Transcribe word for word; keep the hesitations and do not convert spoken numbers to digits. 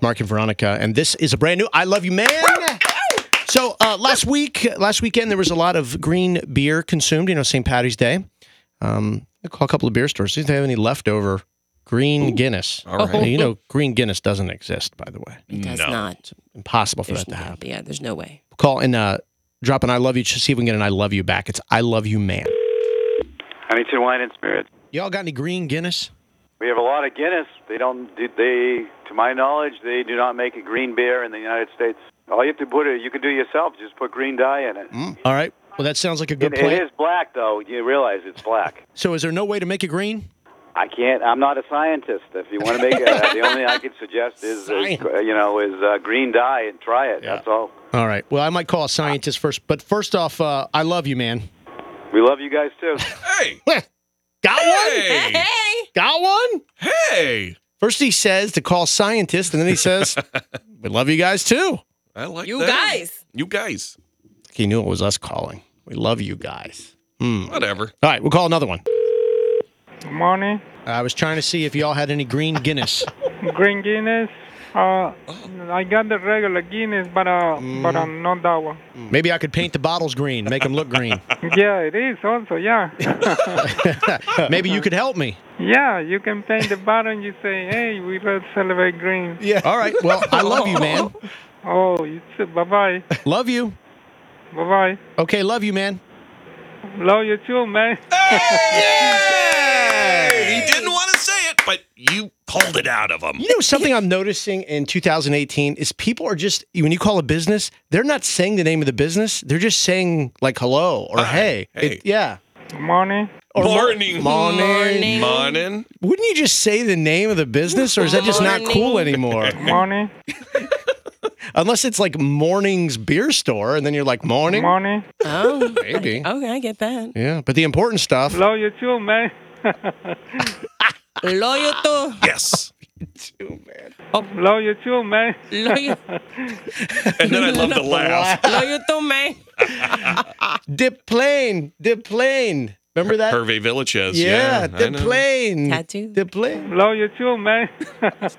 Mark and Veronica, and this is a brand new I Love You Man. So uh, last week, last weekend, there was a lot of green beer consumed, you know, Saint Patty's Day. Um, I call a couple of beer stores, see if they have any leftover green Ooh, Guinness. All right. Uh, you know, green Guinness doesn't exist, by the way. It does No. not. It's impossible for There's that to no, happen. Yeah, there's no way. Call and uh, drop an I Love You, just see if we can get an I Love You back. It's I Love You Man. Huntington Wine and Spirits. Y'all got any green Guinness? We have a lot of Guinness. They don't. They, to my knowledge, they do not make a green beer in the United States. All you have to put it, you can do yourself. Just put green dye in it. Mm. All right. Well, that sounds like a good It, plan. it is black, though. You realize it's black. So, is there no way to make it green? I can't. I'm not a scientist. If you want to make it, uh, the only thing I could suggest is, uh, you know, is uh, green dye and try it. Yeah. That's all. All right. Well, I might call a scientist first, but first off, uh, I love you, man. We love you guys too. Hey. Got Hey. one? Got one? Hey. First he says to call scientists, and then he says, we love you guys too. I like You that. guys. You guys. He knew it was us calling. We love you guys. Hmm. Whatever. All right, we'll call another one. Good morning. I was trying to see if y'all had any green Guinness. Green Guinness. Uh, I got the regular Guinness, but uh, but uh, not that one. Maybe I could paint the bottles green, make them look green. Yeah, it is also. Yeah. Maybe you could help me. Yeah, you can paint the bottle and you say, "Hey, we let's celebrate green." Yeah. All right. Well, I love you, man. Oh, you too. Bye bye. Love you. Bye bye. Okay, love you, man. Love you too, man. Hey! He didn't want to say it, but you pulled it out of him. You know, something I'm noticing in two thousand eighteen is people are just, when you call a business, they're not saying the name of the business. They're just saying, like, hello or Hi. hey. Hey. It- yeah. Good morning. Or mo- Morning. Morning. Morning. Morning. Wouldn't you just say the name of the business, or is that just not Morning. cool anymore? Morning. Unless it's like Morning's beer store, and then you're like, morning? Morning. Oh. Maybe. Okay, I get that. Yeah, but the important stuff. Love you too, man. Loyo to. Yes. Love you too, man. Loyo. And then I love the laugh. Loyo to, man. De plane. De plane. Remember that? Hervé Villachez. Yeah, I de know. plane. Tattoo. De plane. Love you too, man.